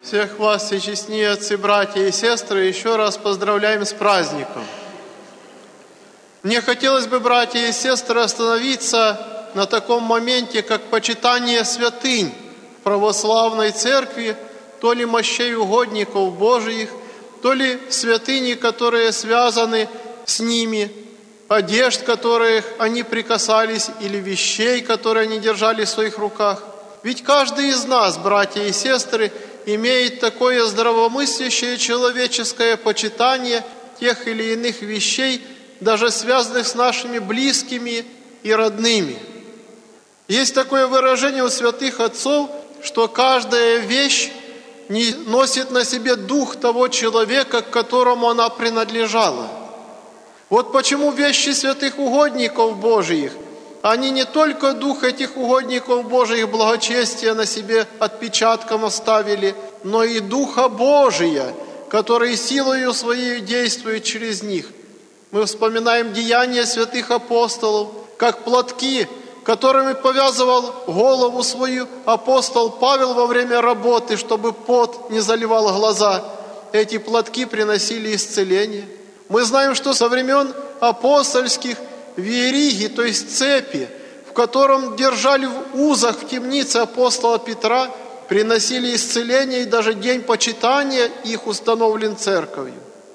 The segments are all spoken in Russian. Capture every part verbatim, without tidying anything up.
Всех вас, всечестные отцы, братья и сестры, еще раз поздравляем с праздником. Мне хотелось бы, братья и сестры, остановиться на таком моменте, как почитание святынь в православной церкви, то ли мощей угодников Божиих, то ли святыни, которые связаны с ними, одежд, которых они прикасались, или вещей, которые они держали в своих руках. Ведь каждый из нас, братья и сестры, имеет такое здравомыслящее человеческое почитание тех или иных вещей, даже связанных с нашими близкими и родными. Есть такое выражение у святых отцов, что каждая вещь не носит на себе дух того человека, к которому она принадлежала. Вот почему вещи святых угодников Божиих, они не только дух этих угодников Божиих благочестия на себе отпечатком оставили, но и Духа Божия, который силою своей действует через них. Мы вспоминаем деяния святых апостолов, как платки, которыми повязывал голову свою апостол Павел во время работы, чтобы пот не заливал глаза. Эти платки приносили исцеление. Мы знаем, что со времен апостольских вериги, то есть цепи, в котором держали в узах в темнице апостола Петра, приносили исцеление, и даже день почитания их установлен церковью.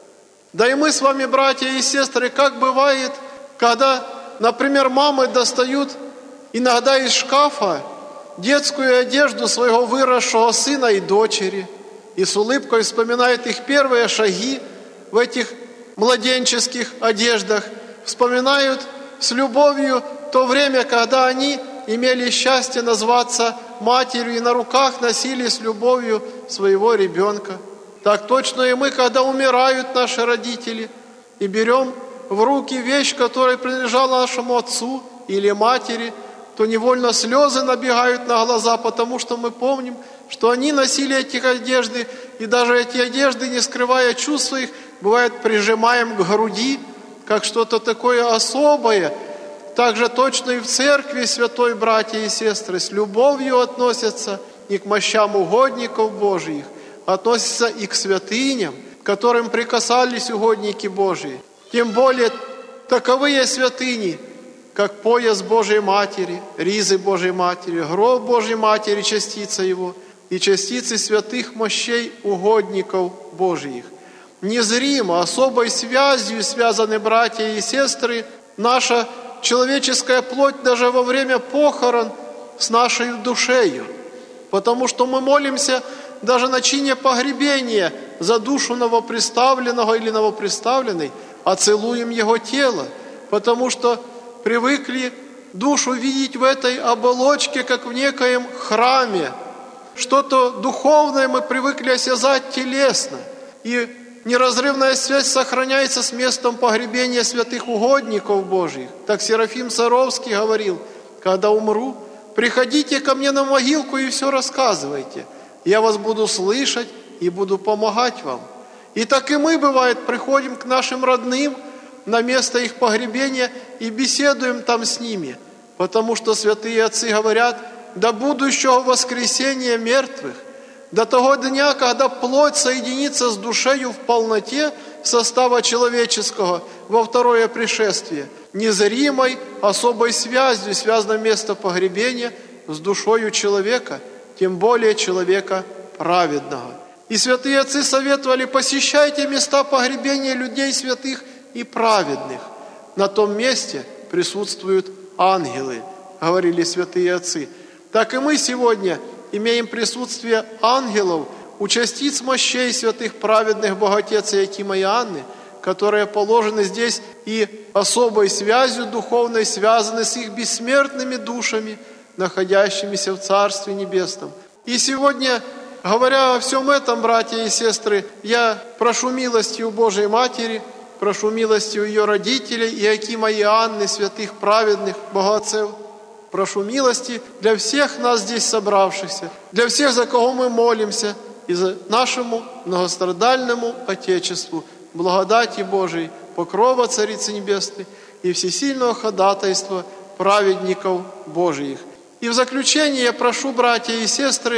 Да и мы с вами, братья и сестры, как бывает, когда, например, мамы достают иногда из шкафа детскую одежду своего выросшего сына и дочери, и с улыбкой вспоминают их первые шаги в этих младенческих одеждах, вспоминают с любовью то время, когда они имели счастье назваться матерью и на руках носили с любовью своего ребенка. Так точно и мы, когда умирают наши родители, и берем в руки вещь, которая принадлежала нашему отцу или матери, то невольно слезы набегают на глаза, потому что мы помним, что они носили эти одежды, и даже эти одежды, не скрывая чувств их, бывает, прижимаем к груди, как что-то такое особое. Также точно и в церкви, святой братья и сестры, с любовью относятся и к мощам угодников Божиих, относятся и к святыням, к которым прикасались угодники Божии. Тем более таковые святыни, как пояс Божией Матери, ризы Божией Матери, гроб Божией Матери, частица его, и частицы святых мощей угодников Божиих. Незримо, особой связью связаны, братья и сестры, наша человеческая плоть даже во время похорон с нашей душею. Потому что мы молимся даже на чине погребения за душу новоприставленного или новоприставленной, а целуем его тело, потому что привыкли душу видеть в этой оболочке, как в некоем храме. Что-то духовное мы привыкли осязать телесно. И неразрывная связь сохраняется с местом погребения святых угодников Божьих. Так Серафим Саровский говорил: когда умру, приходите ко мне на могилку и все рассказывайте. Я вас буду слышать и буду помогать вам. И так и мы, бывает, приходим к нашим родным на место их погребения и беседуем там с ними. Потому что святые отцы говорят: до будущего воскресения мертвых, до того дня, когда плоть соединится с душею в полноте состава человеческого во второе пришествие, незримой особой связью связано место погребения с душою человека, тем более человека праведного. И святые отцы советовали: посещайте места погребения людей святых и праведных. На том месте присутствуют ангелы, говорили святые отцы. Так и мы сегодня имеем присутствие ангелов у частиц мощей святых праведных Боготеца Якима и Анны, которые положены здесь и особой связью духовной связаны с их бессмертными душами, находящимися в Царстве Небесном. И сегодня, говоря о всем этом, братья и сестры, я прошу милости у Божией Матери, прошу милости у ее родителей Иакима и Анны, святых праведных богоотцев. Прошу милости для всех нас здесь собравшихся, для всех, за кого мы молимся, и за нашему многострадальному Отечеству, благодати Божией, покрова Царицы Небесной и всесильного ходатайства праведников Божиих. И в заключение я прошу, братья и сестры,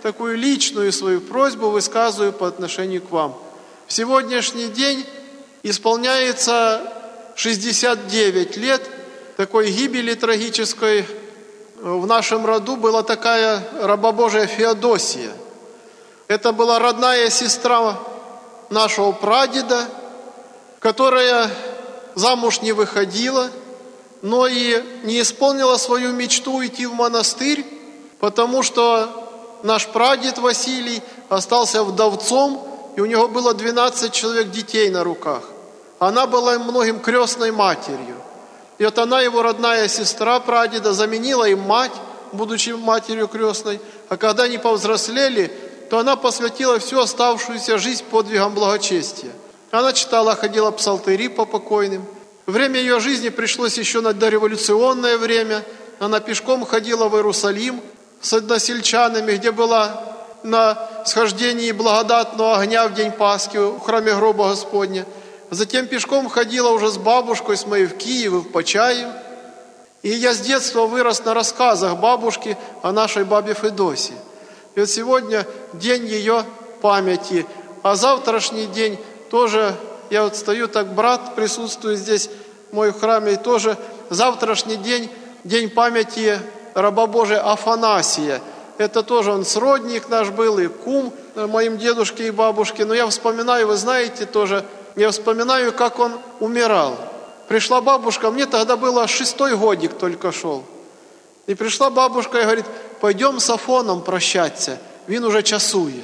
такую личную свою просьбу высказываю по отношению к вам. В сегодняшний день исполняется шестьдесят девять лет такой гибели трагической. В нашем роду была такая раба Божия Феодосия. Это была родная сестра нашего прадеда, которая замуж не выходила, но и не исполнила свою мечту уйти в монастырь, потому что наш прадед Василий остался вдовцом, и у него было двенадцать человек детей на руках. Она была им многим крестной матерью. И вот она, его родная сестра прадеда, заменила им мать, будучи матерью крестной. А когда они повзрослели, то она посвятила всю оставшуюся жизнь подвигам благочестия. Она читала, ходила псалтыри по покойным. Время ее жизни пришлось еще на дореволюционное время. Она пешком ходила в Иерусалим с односельчанами, где была на схождении благодатного огня в день Пасхи в храме гроба Господня. Затем пешком ходила уже с бабушкой, с моей в Киев и в Почаев. И я с детства вырос на рассказах бабушки о нашей бабе Федосии. И вот сегодня день ее памяти, а завтрашний день тоже, я вот стою так, брат присутствует здесь, мой в храме, и тоже завтрашний день, день памяти раба Божия Афанасия. Это тоже он сродник наш был и кум моим дедушке и бабушке. Но я вспоминаю, вы знаете тоже, я вспоминаю, как он умирал. Пришла бабушка, мне тогда было шестой годик только шел. И пришла бабушка и говорит, пойдем с Афоном прощаться, він уже часує.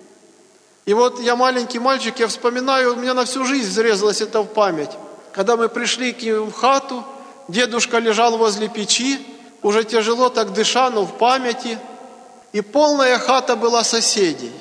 И вот я маленький мальчик, я вспоминаю, у меня на всю жизнь взрезалось это в память. Когда мы пришли к ним в хату, дедушка лежал возле печи, уже тяжело так дыша, но в памяти. И полная хата была соседей.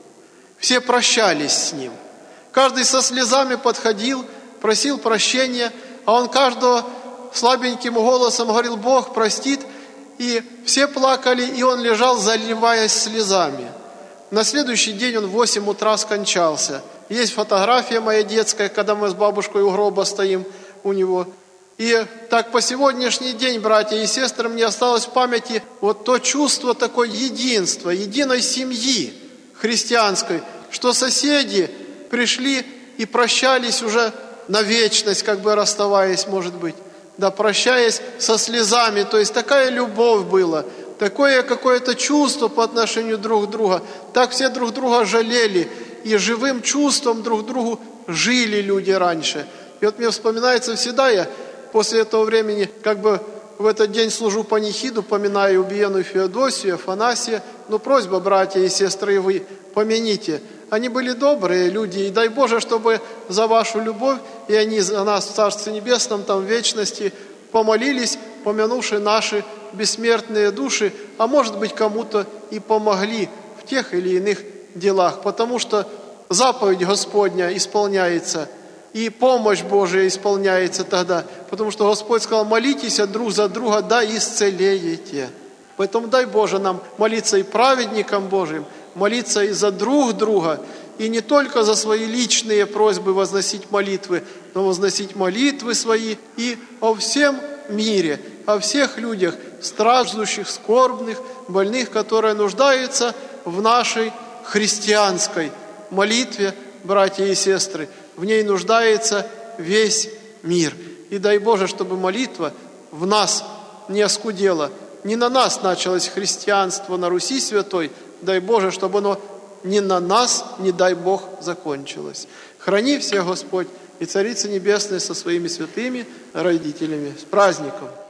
Все прощались с ним. Каждый со слезами подходил, просил прощения, а он каждого слабеньким голосом говорил, Бог простит. И все плакали, и он лежал, заливаясь слезами. На следующий день он в восемь утра скончался. Есть фотография моя детская, когда мы с бабушкой у гроба стоим у него. И так по сегодняшний день, братья и сестры, мне осталось в памяти вот то чувство такое единства, единой семьи христианской, что соседи пришли и прощались уже на вечность, как бы расставаясь, может быть, да, прощаясь со слезами. То есть такая любовь была, такое какое-то чувство по отношению друг к другу. Так все друг друга жалели, и живым чувством друг другу жили люди раньше. И вот мне вспоминается всегда, я после этого времени, как бы в этот день служу панихиду, поминаю убиенную Феодосию, Афанасия. Но просьба, братья и сестры, вы помяните. Они были добрые люди, и дай Боже, чтобы за вашу любовь, и они за нас в Царстве Небесном, там в вечности, помолились, помянувши наши бессмертные души, а может быть, кому-то и помогли в тех или иных делах, потому что заповедь Господня исполняется, и помощь Божия исполняется тогда, потому что Господь сказал, молитесь друг за друга, да исцелеете. Поэтому дай Боже нам молиться и праведникам Божьим, молиться и за друг друга, и не только за свои личные просьбы возносить молитвы, но возносить молитвы свои и о всем мире, о всех людях, страждущих, скорбных, больных, которые нуждаются в нашей христианской молитве, братья и сестры. В ней нуждается весь мир. И дай Боже, чтобы молитва в нас не оскудела. Не на нас началось христианство на Руси Святой, дай Боже, чтобы оно не на нас, не дай Бог, закончилось. Храни всех Господь и Царица Небесная со своими святыми родителями. С праздником!